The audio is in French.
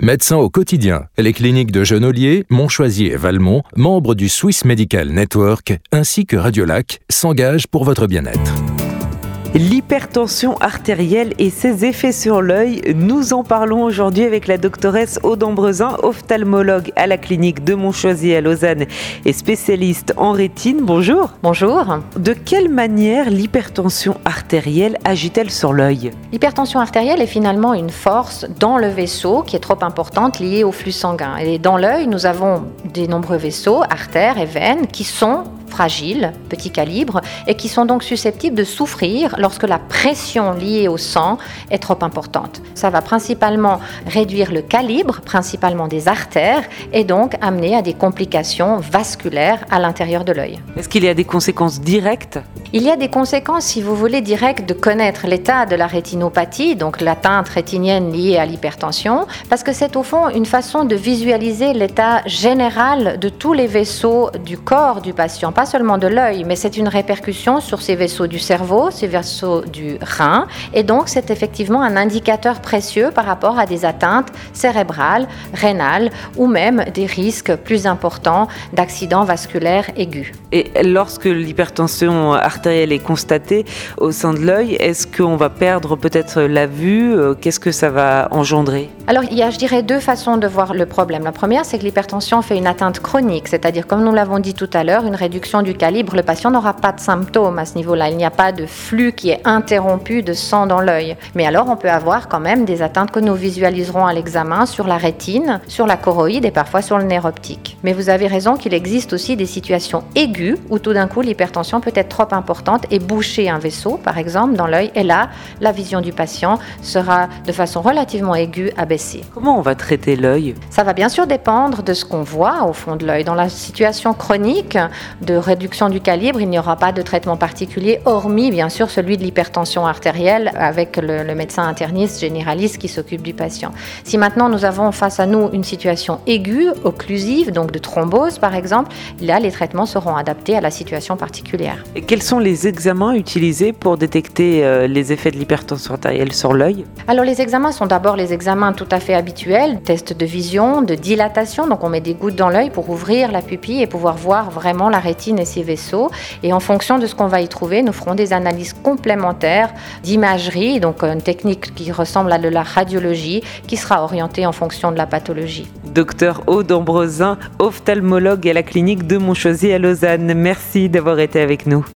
Médecin au quotidien, les cliniques de Genolier, Montchoisy et Valmont, membres du Swiss Medical Network, ainsi que Radiolac, s'engagent pour votre bien-être. L'hypertension artérielle et ses effets sur l'œil, nous en parlons aujourd'hui avec la doctoresse Aude Ambrezin, ophtalmologue à la clinique de Montchoisy à Lausanne et spécialiste en rétine. Bonjour. Bonjour. De quelle manière l'hypertension artérielle agit-elle sur l'œil ? L'hypertension artérielle est finalement une force dans le vaisseau qui est trop importante liée au flux sanguin. Et dans l'œil, nous avons de nombreux vaisseaux, artères et veines, qui sont fragiles, petit calibre, et qui sont donc susceptibles de souffrir lorsque la pression liée au sang est trop importante. Ça va principalement réduire le calibre, principalement des artères, et donc amener à des complications vasculaires à l'intérieur de l'œil. Est-ce qu'il y a des conséquences directes ? Il y a des conséquences, si vous voulez, directes de connaître l'état de la rétinopathie, donc l'atteinte rétinienne liée à l'hypertension, parce que c'est au fond une façon de visualiser l'état général de tous les vaisseaux du corps du patient, pas seulement de l'œil, mais c'est une répercussion sur ces vaisseaux du cerveau, ces vaisseaux du rein, et donc c'est effectivement un indicateur précieux par rapport à des atteintes cérébrales, rénales, ou même des risques plus importants d'accidents vasculaires aigus. Et lorsque l'hypertension artérielle est constatée au sein de l'œil, est-ce qu'on va perdre peut-être la vue ? Qu'est-ce que ça va engendrer ? Alors, il y a, je dirais, deux façons de voir le problème. La première, c'est que l'hypertension fait une atteinte chronique, c'est-à-dire, comme nous l'avons dit tout à l'heure, une réduction du calibre. Le patient n'aura pas de symptômes à ce niveau-là. Il n'y a pas de flux qui est interrompu de sang dans l'œil. Mais alors, on peut avoir quand même des atteintes que nous visualiserons à l'examen sur la rétine, sur la choroïde et parfois sur le nerf optique. Mais vous avez raison qu'il existe aussi des situations aiguës où tout d'un coup, l'hypertension peut être trop importante et boucher un vaisseau, par exemple, dans l'œil. Et là, la vision du patient sera de façon relativement aiguë abaissée. Comment on va traiter l'œil ? Ça va bien sûr dépendre de ce qu'on voit au fond de l'œil. Dans la situation chronique de réduction du calibre, il n'y aura pas de traitement particulier, hormis bien sûr celui de l'hypertension artérielle avec le médecin interniste généraliste qui s'occupe du patient. Si maintenant nous avons face à nous une situation aiguë, occlusive, donc de thrombose par exemple, là les traitements seront adaptés à la situation particulière. Et quels sont les examens utilisés pour détecter les effets de l'hypertension artérielle sur l'œil ? Alors les examens sont d'abord les examens tout à fait habituels, tests de vision, de dilatation, donc on met des gouttes dans l'œil pour ouvrir la pupille et pouvoir voir vraiment la rétine et ses vaisseaux. Et en fonction de ce qu'on va y trouver, nous ferons des analyses complémentaires d'imagerie, donc une technique qui ressemble à de la radiologie, qui sera orientée en fonction de la pathologie. Docteur Aude Ambrezin, ophtalmologue à la clinique de Montchoisy à Lausanne. Merci d'avoir été avec nous.